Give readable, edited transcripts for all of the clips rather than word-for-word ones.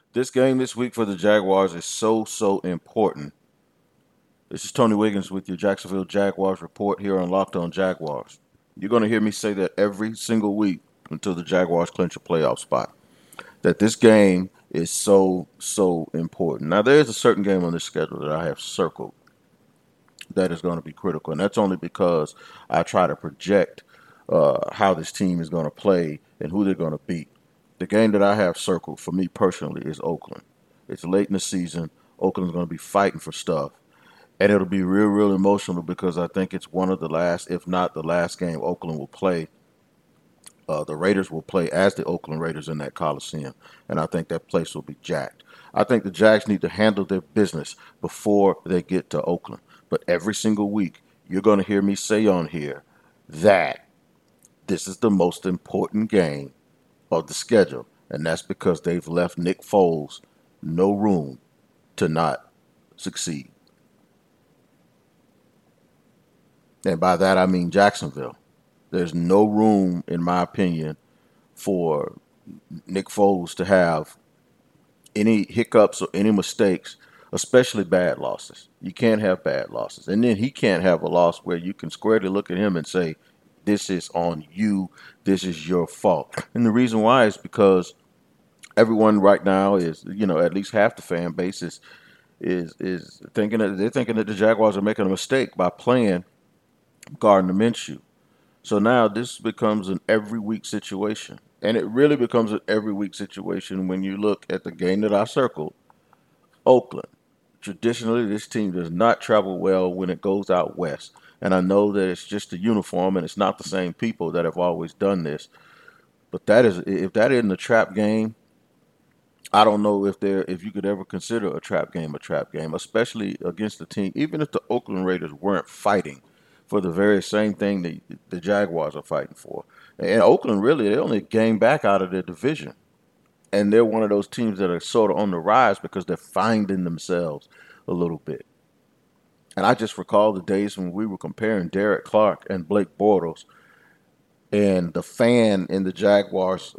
This game this week for the Jaguars is so important. This is Tony Wiggins with your Jacksonville Jaguars report here on Locked On Jaguars. You're going to hear me say that every single week until the Jaguars clinch a playoff spot. That this game is so important. Now, there is a certain game on this schedule that I have circled that is going to be critical, and that's only because I try to project how this team is going to play and who they're going to beat. The game that I have circled for me personally is Oakland. It's late in the season. Oakland's going to be fighting for stuff. And it'll be real emotional because I think it's one of the last, if not the last game Oakland will play. The Raiders will play as the Oakland Raiders in that Coliseum. And I think that place will be jacked. I think the Jags need to handle their business before they get to Oakland. But every single week, you're going to hear me say on here that this is the most important game of the schedule. And that's because they've left Nick Foles no room to not succeed. And by that, I mean Jacksonville. There's no room, in my opinion, for Nick Foles to have any hiccups or any mistakes, especially bad losses. You can't have bad losses. And then he can't have a loss where you can squarely look at him and say, this is on you, this is your fault. And the reason why is because everyone right now is, at least half the fan base is thinking that they're thinking that the Jaguars are making a mistake by playing Gardner Minshew. So now this becomes an every week situation. And it really becomes an every week situation when you look at the game that I circled, Oakland. Traditionally, this team does not travel well when it goes out west. And I know that it's just the uniform and it's not the same people that have always done this. But that is, if that isn't a trap game, I don't know if you could ever consider a trap game, especially against the team. Even if the Oakland Raiders weren't fighting for the very same thing that the Jaguars are fighting for, and Oakland really they only game back out of their division, and they're one of those teams that are sort of on the rise because they're finding themselves a little bit. And I just recall the days when we were comparing Derek Clark and Blake Bortles, and the fan in the Jaguars,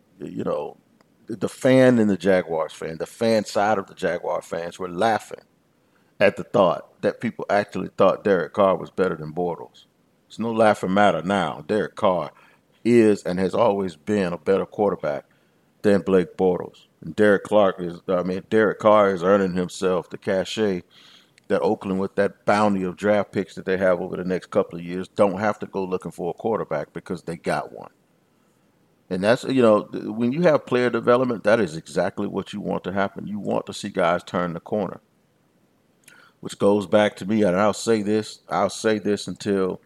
the fan in the Jaguars fan, the fan side of the Jaguar fans were laughing at the thought that people actually thought Derek Carr was better than Bortles. It's no laughing matter now. Derek Carr is and has always been a better quarterback than Blake Bortles. And Derek Carr is earning himself the cachet that Oakland, with that bounty of draft picks that they have over the next couple of years, don't have to go looking for a quarterback because they got one. And that's, when you have player development, that is exactly what you want to happen. You want to see guys turn the corner, which goes back to me, and I'll say this until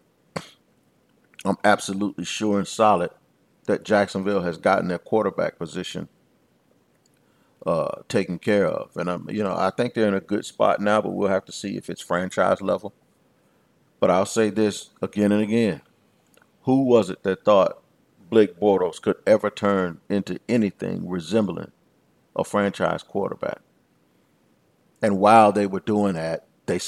I'm absolutely sure and solid that Jacksonville has gotten their quarterback position taken care of. And I think they're in a good spot now, but we'll have to see if it's franchise level. But I'll say this again and again. Who was it that thought Blake Bortles could ever turn into anything resembling a franchise quarterback? And while they were doing that,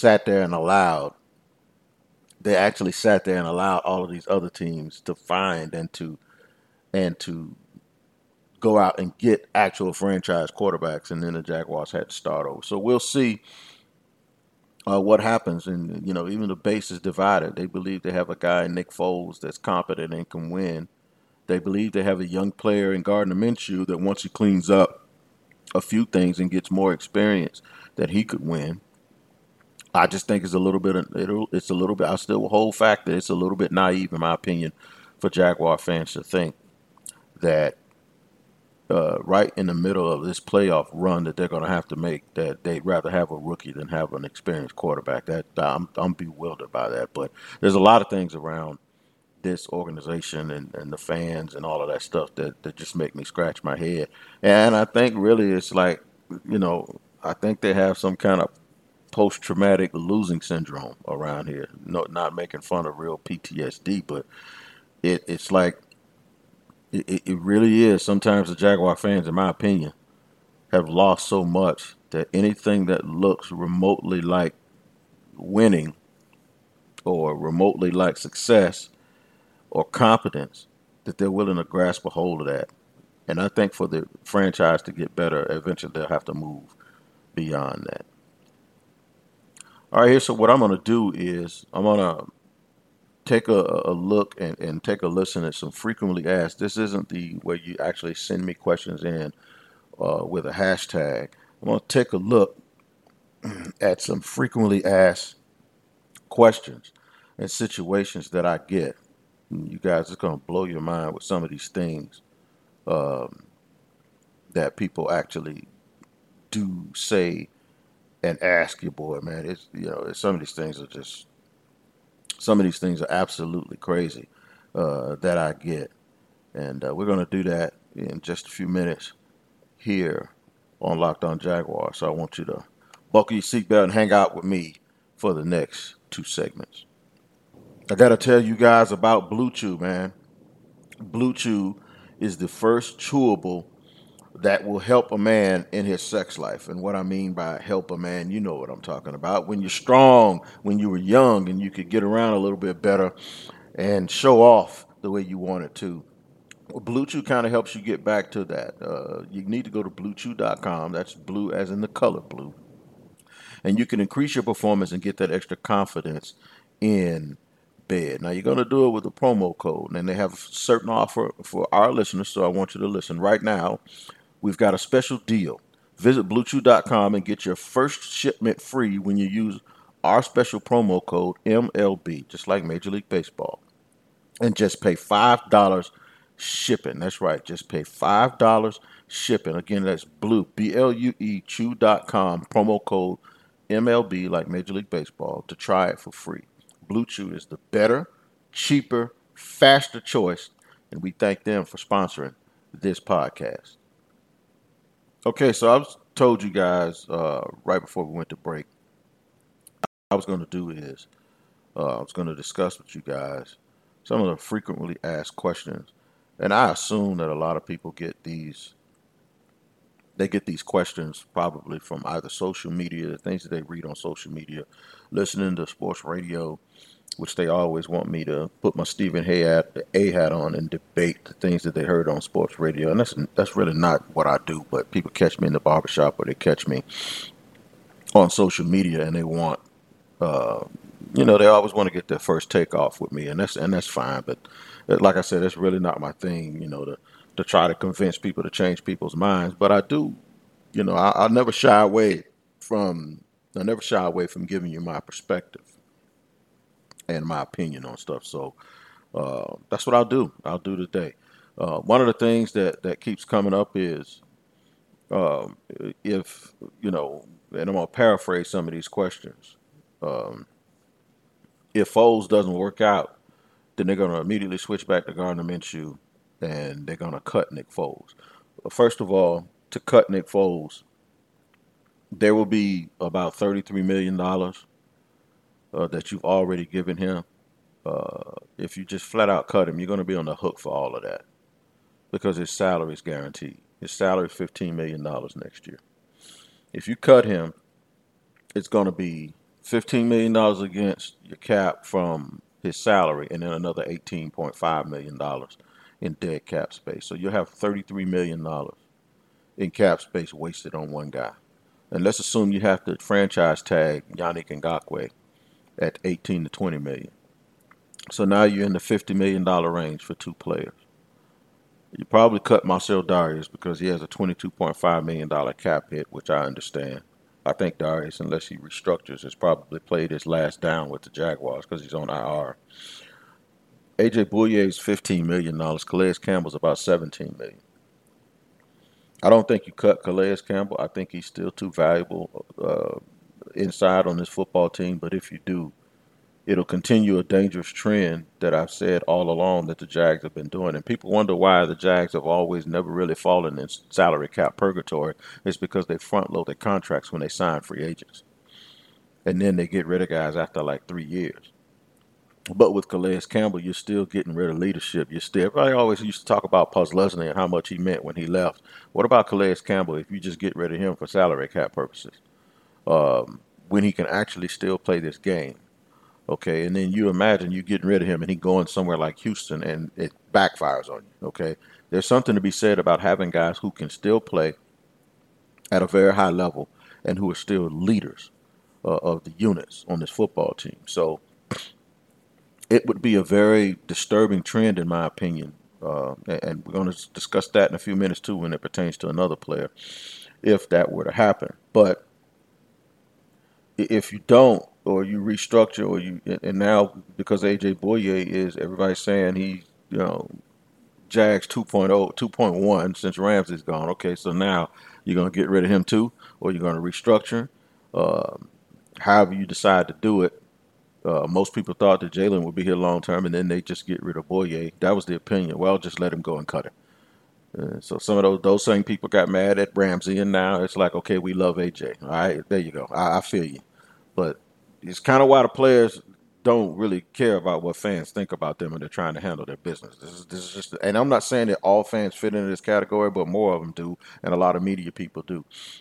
they actually sat there and allowed all of these other teams to find and to go out and get actual franchise quarterbacks, and then the Jaguars had to start over. So we'll see what happens. And even the base is divided. They believe they have a guy, Nick Foles, that's competent and can win. They believe they have a young player in Gardner Minshew that once he cleans up a few things and gets more experience, that he could win. I just think it's a little bit. I still hold fact that it's a little bit naive, in my opinion, for Jaguar fans to think that right in the middle of this playoff run that they're going to have to make, that they'd rather have a rookie than have an experienced quarterback. That I'm bewildered by that. But there's a lot of things around this organization and the fans and all of that stuff that just make me scratch my head. And I think really it's like, I think they have some kind of post-traumatic losing syndrome around here. No, not making fun of real PTSD, but it's like it really is. Sometimes the Jaguar fans, in my opinion, have lost so much that anything that looks remotely like winning or remotely like success or competence, that they're willing to grasp a hold of that. And I think for the franchise to get better, eventually they'll have to move beyond that. All right, here. So what I'm going to do is I'm going to take a look and take a listen at some frequently asked. This isn't the where you actually send me questions in with a hashtag. I'm going to take a look at some frequently asked questions and situations that I get. You guys, it's going to blow your mind with some of these things um, that people actually do say and ask your boy, man. It's some of these things are just some of these things are absolutely crazy that I get, and we're going to do that in just a few minutes here on Locked On Jaguar. So I want you to buckle your seatbelt and hang out with me for the next two segments. I got to tell you guys about Blue Chew, man. Blue Chew is the first chewable that will help a man in his sex life. And what I mean by help a man, you know what I'm talking about. When you're strong, when you were young and you could get around a little bit better and show off the way you wanted to. Well, Blue Chew kind of helps you get back to that. You need to go to bluechew.com. That's blue as in the color blue. And you can increase your performance and get that extra confidence in bed. Now, you're going to do it with a promo code, and they have a certain offer for our listeners, so I want you to listen. Right now, we've got a special deal. Visit bluechew.com and get your first shipment free when you use our special promo code MLB, just like Major League Baseball. And just pay $5 shipping. That's right. Just pay $5 shipping. Again, that's blue, BLUE, chew.com, promo code MLB, like Major League Baseball, to try it for free. Blue Chew is the better, cheaper, faster choice, and we thank them for sponsoring this podcast. Okay, so I told you guys right before we went to break, I was going to do is I was going to discuss with you guys some of the frequently asked questions, and I assume that a lot of people get these. They get these questions probably from either social media, the things that they read on social media, listening to sports radio, which they always want me to put my Stephen A hat on and debate the things that they heard on sports radio, and that's really not what I do. But people catch me in the barbershop or they catch me on social media, and they want uh, they always want to get their first take off with me, and that's fine. But like I said, that's really not my thing. To try to convince people to change people's minds. But I do, I never shy away from giving you my perspective and my opinion on stuff. So that's what I'll do. I'll do today. One of the things that keeps coming up is um, if and I'm gonna paraphrase some of these questions. Um, if Foles doesn't work out, then they're going to immediately switch back to Gardner Minshew, and they're going to cut Nick Foles. First of all, to cut Nick Foles, there will be about $33 million that you've already given him. If you just flat out cut him, you're going to be on the hook for all of that because his salary is guaranteed. His salary is $15 million next year. If you cut him, it's going to be $15 million against your cap from his salary, and then another $18.5 million in dead cap space. So you'll have $33 million in cap space wasted on one guy. And let's assume you have to franchise tag Yannick Ngakoue at 18 to 20 million. So now you're in the $50 million range for two players. You probably cut Marcel Darius because he has a $22.5 million cap hit, which I understand. I think Darius, unless he restructures, has probably played his last down with the Jaguars because he's on IR. AJ Bouye is $15 million. Calais Campbell's about $17 million. I don't think you cut Calais Campbell. I think he's still too valuable inside on this football team. But if you do, it'll continue a dangerous trend that I've said all along that the Jags have been doing. And people wonder why the Jags have always never really fallen in salary cap purgatory. It's because they front load their contracts when they sign free agents. And then they get rid of guys after like 3 years. But with Calais Campbell, you're still getting rid of leadership. Everybody always used to talk about Posluszny and how much he meant when he left. What about Calais Campbell if you just get rid of him for salary cap purposes? When he can actually still play this game. Okay, and then you imagine you getting rid of him and he going somewhere like Houston and it backfires on you. Okay, there's something to be said about having guys who can still play at a very high level and who are still leaders of the units on this football team. So it would be a very disturbing trend, in my opinion. And we're going to discuss that in a few minutes too when it pertains to another player, if that were to happen. But if you don't, or you restructure, or you, and now because AJ Boye is, everybody's saying he, you know, Jags 2.0, 2.1 since Ramsey's gone. Okay, so now you're going to get rid of him too, or you're going to restructure. Uh, However you decide to do it. Most people thought that Jalen would be here long term, and then they just get rid of Boye. That was the opinion. Well, just let him go and cut it. So some of those same people got mad at Ramsey, and now it's like, okay, we love AJ. All right, there you go. I feel you, but it's kind of why the players don't really care about what fans think about them when they're trying to handle their business. This is just, and I'm not saying that all fans fit into this category, but more of them do, and a lot of media people do.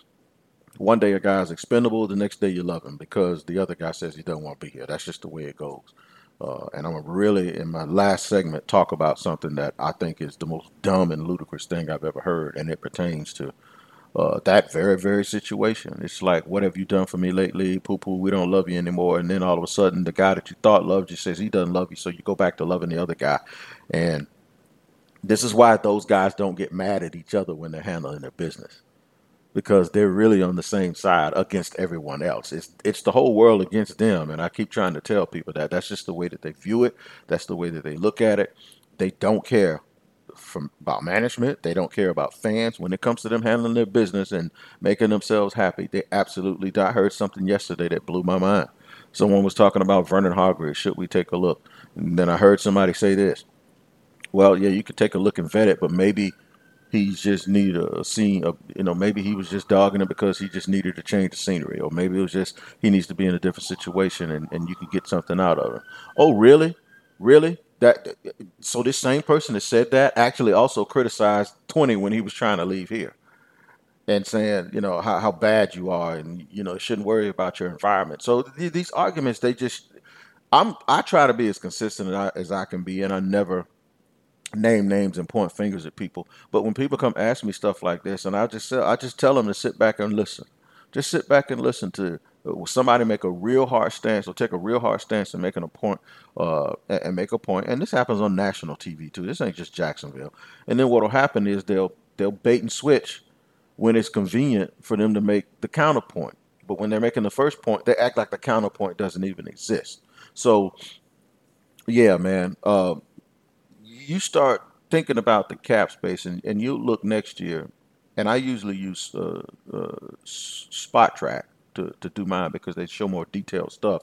One day a guy's expendable, the next day you love him because the other guy says he doesn't want to be here. That's just the way it goes. And I'm gonna really, in my last segment, talk about something that I think is the most dumb and ludicrous thing I've ever heard, and it pertains to that very, very situation. It's like, what have you done for me lately? Poo poo, we don't love you anymore. And then all of a sudden, the guy that you thought loved you says he doesn't love you, so you go back to loving the other guy. And this is why those guys don't get mad at each other when they're handling their business because they're really on the same side against everyone else. It's the whole world against them, and I keep trying to tell people that that's just the way that they view it. That's the way that they look at it. They don't care about management. They don't care about fans. When it comes to them handling their business and making themselves happy, they absolutely do. I heard something yesterday that blew my mind. Someone was talking about Vernon Hargreaves. Should we take a look? And then I heard somebody say this. Well, yeah, you could take a look and vet it, but maybe he just needed a scene of, maybe he was just dogging it because he just needed to change the scenery, or maybe it was just he needs to be in a different situation and you can get something out of it. Oh, really? Really? So this same person that said that actually also criticized 20 when he was trying to leave here and saying, how bad you are and, shouldn't worry about your environment. So these arguments, I try to be as consistent as I can be, and I never name names and point fingers at people. But when people come ask me stuff like this, and I just tell them to sit back and listen. Just sit back and listen to somebody make a real hard stance or take a real hard stance and making a point, and make a point. And this happens on national TV too. This ain't just Jacksonville. And then what'll happen is they'll bait and switch when it's convenient for them to make the counterpoint. But when they're making the first point, they act like the counterpoint doesn't even exist. So yeah, man. You start thinking about the cap space, and you look next year, and I usually use Spot Track to do mine because they show more detailed stuff.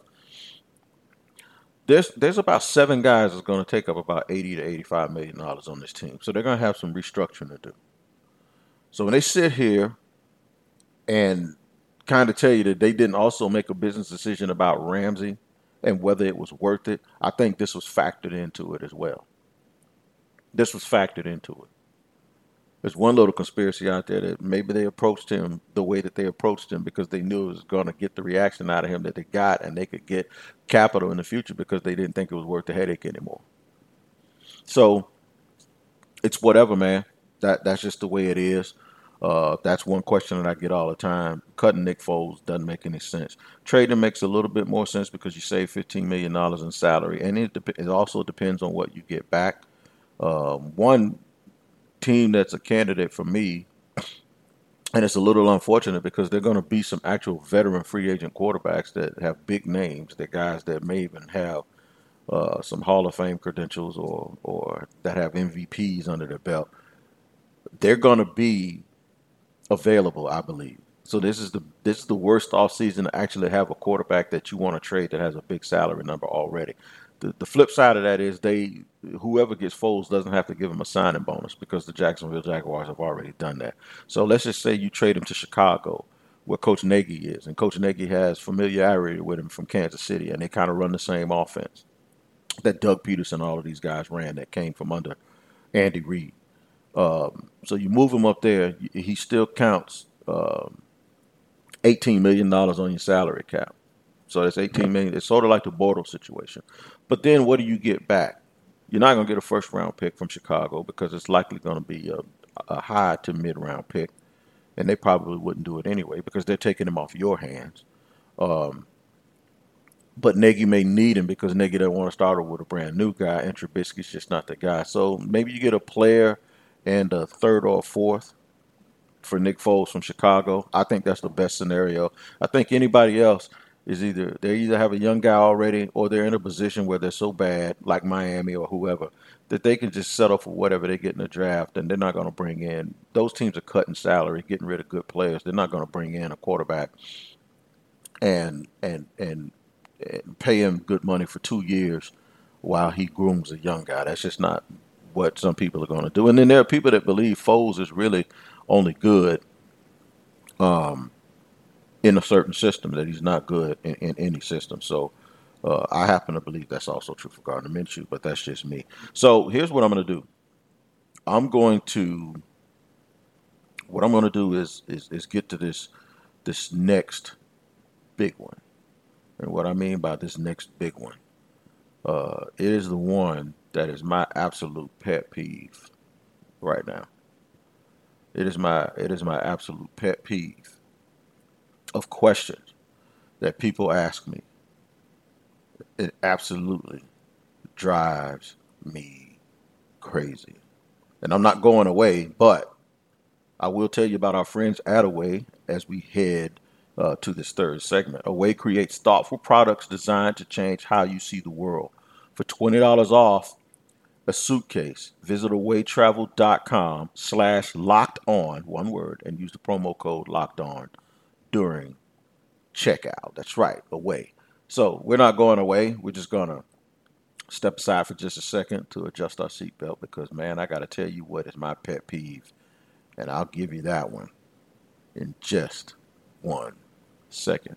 There's about seven guys that's going to take up about 80 to 85 million dollars on this team, so they're going to have some restructuring to do. So when they sit here and kind of tell you that they didn't also make a business decision about Ramsey and whether it was worth it, I think this was factored into it as well. This was factored into it. There's one little conspiracy out there that maybe they approached him the way that they approached him because they knew it was going to get the reaction out of him that they got, and they could get capital in the future because they didn't think it was worth the headache anymore. So it's whatever, man. That's just the way it is. That's one question that I get all the time. Cutting Nick Foles doesn't make any sense. Trading makes a little bit more sense because you save $15 million in salary, and it also depends on what you get back. One team that's a candidate for me, and it's a little unfortunate because they're going to be some actual veteran free agent quarterbacks that have big names. They're guys that may even have some Hall of Fame credentials or that have MVPs under their belt. They're going to be available, I believe. So this is the worst offseason to actually have a quarterback that you want to trade that has a big salary number already. The flip side of that is whoever gets Foles doesn't have to give him a signing bonus because the Jacksonville Jaguars have already done that. So let's just say you trade him to Chicago, where Coach Nagy is, and Coach Nagy has familiarity with him from Kansas City, and they kind of run the same offense that Doug Peterson, all of these guys ran that came from under Andy Reid. So you move him up there, he still counts $18 million on your salary cap. So that's 18 million. It's sort of like the Bortles situation. But then what do you get back? You're not going to get a first round pick from Chicago because it's likely going to be a high to mid round pick, and they probably wouldn't do it anyway because they're taking him off your hands. Um, but Nagy may need him because Nagy doesn't want to start over with a brand new guy, and Trubisky's just not the guy. So maybe you get a player and a third or a fourth for Nick Foles from Chicago. I think that's the best scenario. I think anybody else is either they either have a young guy already or they're in a position where they're so bad, like Miami or whoever, that they can just settle for whatever they get in the draft, and they're not going to bring in. Those teams are cutting salary, getting rid of good players. They're not going to bring in a quarterback and pay him good money for 2 years while he grooms a young guy. That's just not what some people are going to do. And then there are people that believe Foles is really only good in a certain system, that he's not good in any system. So I happen to believe that's also true for Gardner Minshew, but that's just me. So here's what I'm going to do. I'm going to what I'm going to do is get to this next big one. And what I mean by this next big one, it is the one that is my absolute pet peeve right now. It is my absolute pet peeve of questions that people ask me. It absolutely drives me crazy. And I'm not going away, but I will tell you about our friends at Away as we head to this third segment. Away creates thoughtful products designed to change how you see the world. For $20 off a suitcase, visit awaytravel.com/locked on, one word, and use the promo code locked on during checkout. That's right, Away. So we're not going away. We're just going to step aside for just a second to adjust our seatbelt because, man, I got to tell you what is my pet peeve. And I'll give you that one in just 1 second.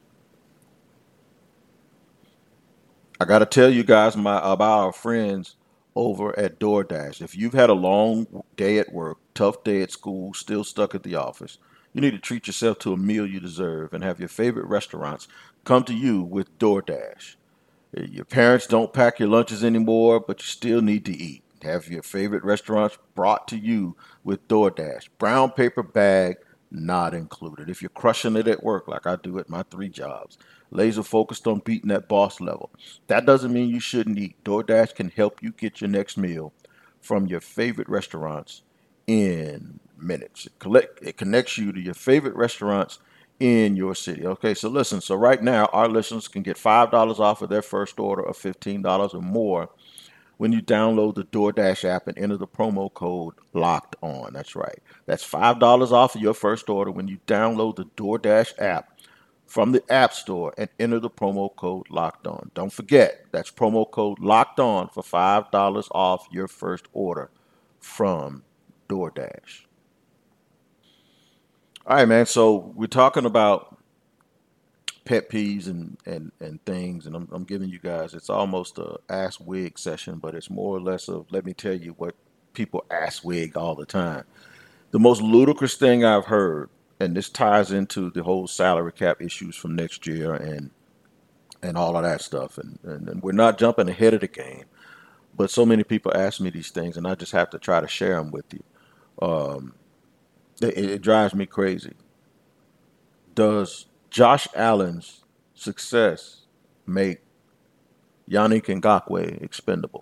I got to tell you guys about our friends over at DoorDash. If you've had a long day at work, tough day at school, still stuck at the office, you need to treat yourself to a meal you deserve and have your favorite restaurants come to you with DoorDash. Your parents don't pack your lunches anymore, but you still need to eat. Have your favorite restaurants brought to you with DoorDash. Brown paper bag not included. If you're crushing it at work like I do at my 3 jobs, laser focused on beating that boss level, that doesn't mean you shouldn't eat. DoorDash can help you get your next meal from your favorite restaurants in minutes. It connects you to your favorite restaurants in your city. Okay, so listen. So right now, our listeners can get $5 off of their first order of $15 or more when you download the DoorDash app and enter the promo code Locked On. That's right. That's $5 off of your first order when you download the DoorDash app from the App Store and enter the promo code Locked On. Don't forget, that's promo code Locked On for $5 off your first order from DoorDash. All right, man. So we're talking about pet peeves and things, and I'm giving you guys. It's almost a ask wig session, but it's more or less of let me tell you what people ask wig all the time. The most ludicrous thing I've heard, and this ties into the whole salary cap issues from next year and all of that stuff, and we're not jumping ahead of the game, but so many people ask me these things, and I just have to try to share them with you. Um, it drives me crazy. Does Josh Allen's success make Yannick Ngakoue expendable?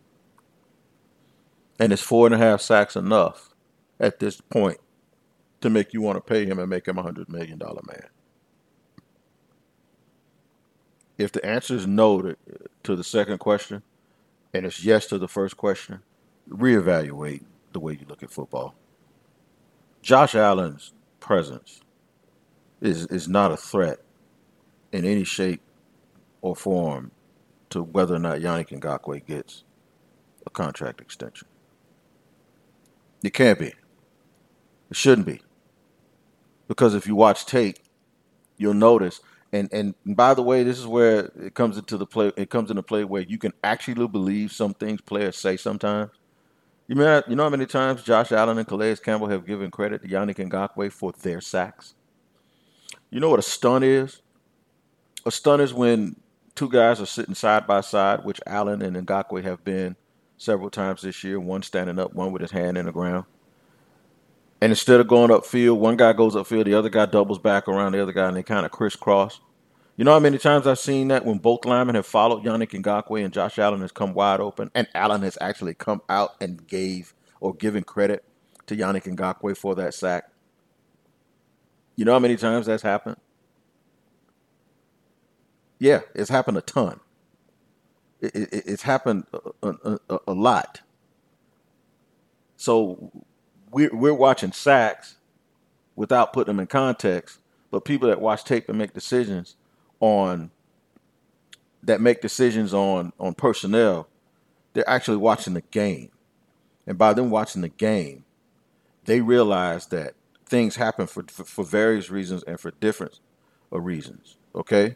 And is 4.5 sacks enough at this point to make you want to pay him and make him $100 million man? If the answer is no to the second question and it's yes to the first question, reevaluate the way you look at football. Josh Allen's presence is not a threat in any shape or form to whether or not Yannick Ngakoue gets a contract extension. It can't be. It shouldn't be. Because if you watch tape, you'll notice. And by the way, this is where it comes into the play. It comes into play where you can actually believe some things players say sometimes. You know how many times Josh Allen and Calais Campbell have given credit to Yannick Ngakoue for their sacks? You know what a stunt is? A stunt is when two guys are sitting side by side, which Allen and Ngakwe have been several times this year. One standing up, one with his hand in the ground. And instead of going upfield, one guy goes upfield, the other guy doubles back around the other guy, and they kind of crisscross. You know how many times I've seen that when both linemen have followed Yannick Ngakwe and Josh Allen has come wide open, and Allen has actually come out and gave or given credit to Yannick Ngakwe for that sack. You know how many times that's happened? Yeah, it's happened a ton. It's happened a lot. So we're watching sacks without putting them in context, but people that watch tape and make decisions on on personnel, they're actually watching the game. And by them watching the game, they realize that things happen for various reasons and for different reasons. Okay?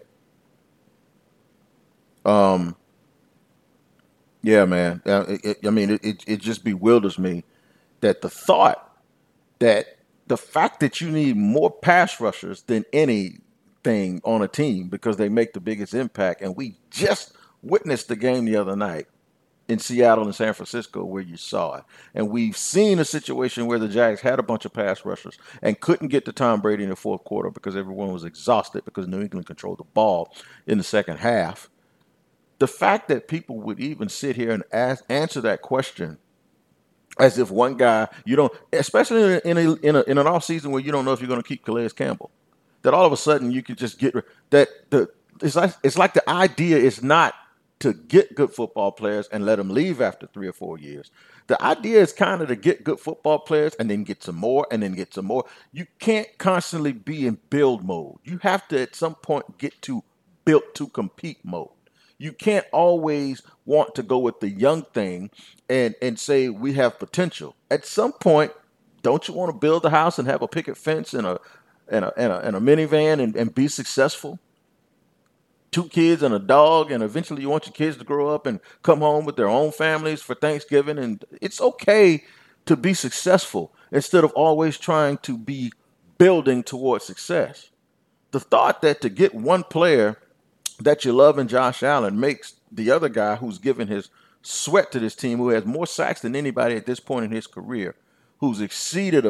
Yeah, man. It just bewilders me that that the fact that you need more pass rushers than anything on a team because they make the biggest impact. And we just witnessed the game the other night in Seattle and San Francisco where you saw it. And we've seen a situation where the Jags had a bunch of pass rushers and couldn't get to Tom Brady in the fourth quarter because everyone was exhausted because New England controlled the ball in the second half. The fact that people would even sit here and answer that question as if one guy, you don't, especially in an off season where you don't know if you're going to keep Calais Campbell, that all of a sudden you can just get that it's like the idea is not to get good football players and let them leave after 3 or 4 years. The idea is kind of to get good football players and then get some more and then get some more. You can't constantly be in build mode. You have to at some point get to built to compete mode. You can't always want to go with the young thing and say we have potential. At some point, don't you want to build a house and have a picket fence and a minivan and be successful? 2 kids and a dog, and eventually you want your kids to grow up and come home with their own families for Thanksgiving. And it's okay to be successful instead of always trying to be building towards success. The thought that to get one player that you love in Josh Allen makes the other guy who's given his sweat to this team, who has more sacks than anybody at this point in his career, who's exceeded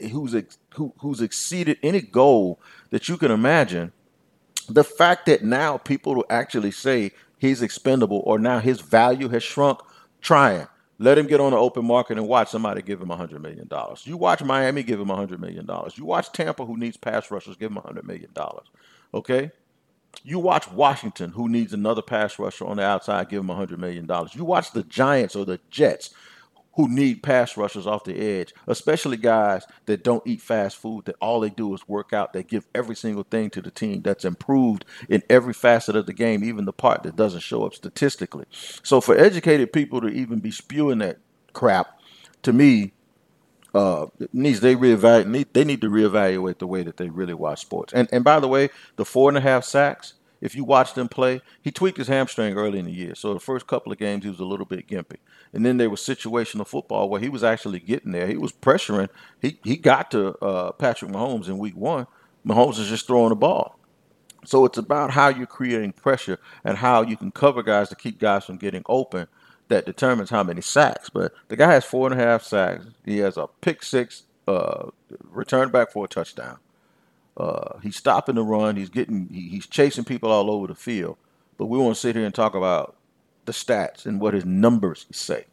any goal that you can imagine. The fact that now people will actually say he's expendable or now his value has shrunk, try it. Let him get on the open market and watch somebody give him $100 million. You watch Miami, give him $100 million. You watch Tampa, who needs pass rushers, give him $100 million. Okay? You watch Washington, who needs another pass rusher on the outside, give him $100 million. You watch the Giants or the Jets, who need pass rushers off the edge, especially guys that don't eat fast food, that all they do is work out. They give every single thing to the team that's improved in every facet of the game, even the part that doesn't show up statistically. So for educated people to even be spewing that crap, to me, they need to reevaluate the way that they really watch sports. And by the way, the 4.5 sacks, if you watch them play, he tweaked his hamstring early in the year. So the first couple of games, he was a little bit gimpy. And then there was situational football where he was actually getting there. He was pressuring. He got to Patrick Mahomes in week 1. Mahomes is just throwing the ball. So it's about how you're creating pressure and how you can cover guys to keep guys from getting open that determines how many sacks. But the guy has 4.5 sacks. He has a pick 6, returned back for a touchdown. He's stopping the run. He's chasing people all over the field. But we want to sit here and talk about the stats and what his numbers say.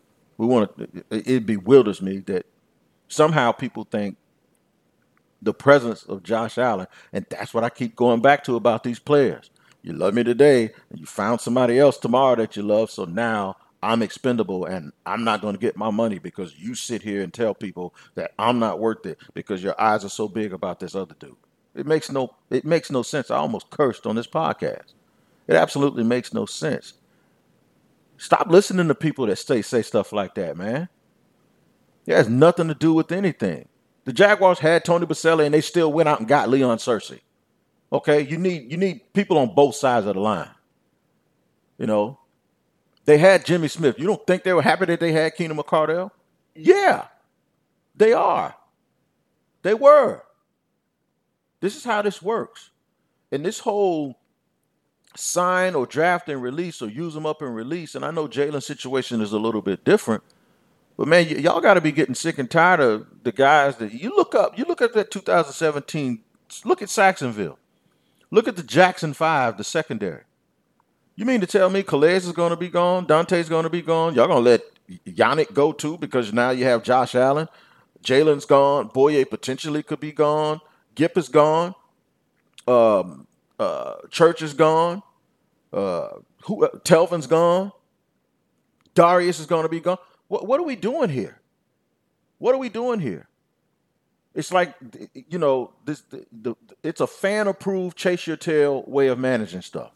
It bewilders me that somehow people think the presence of Josh Allen, and that's what I keep going back to about these players. You love me today, and you found somebody else tomorrow that you love, so now I'm expendable, and I'm not going to get my money because you sit here and tell people that I'm not worth it because your eyes are so big about this other dude. It makes no sense. I almost cursed on this podcast. It absolutely makes no sense. Stop listening to people that say stuff like that, man. It has nothing to do with anything. The Jaguars had Tony Baselli, and they still went out and got Leon Searcy. Okay, you need people on both sides of the line. You know, they had Jimmy Smith. You don't think they were happy that they had Keenan McCardell? Yeah, they are. They were. This is how this works. And this whole sign or draft and release or use them up and release. And I know Jalen's situation is a little bit different, but man, y'all got to be getting sick and tired of the guys that you look up. You look at that 2017. Look at Saxonville. Look at the Jackson Five, the secondary. You mean to tell me Calais is going to be gone? Dante's going to be gone? Y'all going to let Yannick go too because now you have Josh Allen? Jalen's gone. Boye potentially could be gone. Gip is gone. Church is gone. Telvin's gone. Darius is going to be gone. What are we doing here? What are we doing here? It's like, it's a fan-approved, chase your tail way of managing stuff.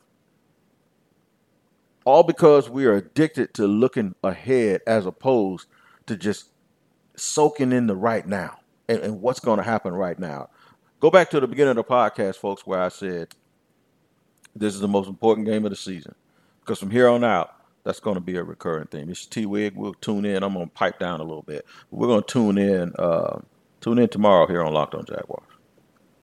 All because we are addicted to looking ahead as opposed to just soaking in the right now and what's going to happen right now. Go back to the beginning of the podcast, folks, where I said this is the most important game of the season. Because from here on out, that's going to be a recurring theme. It's T-Wig. We'll tune in. I'm going to pipe down a little bit. We're going to tune in tomorrow here on Locked on Jaguars.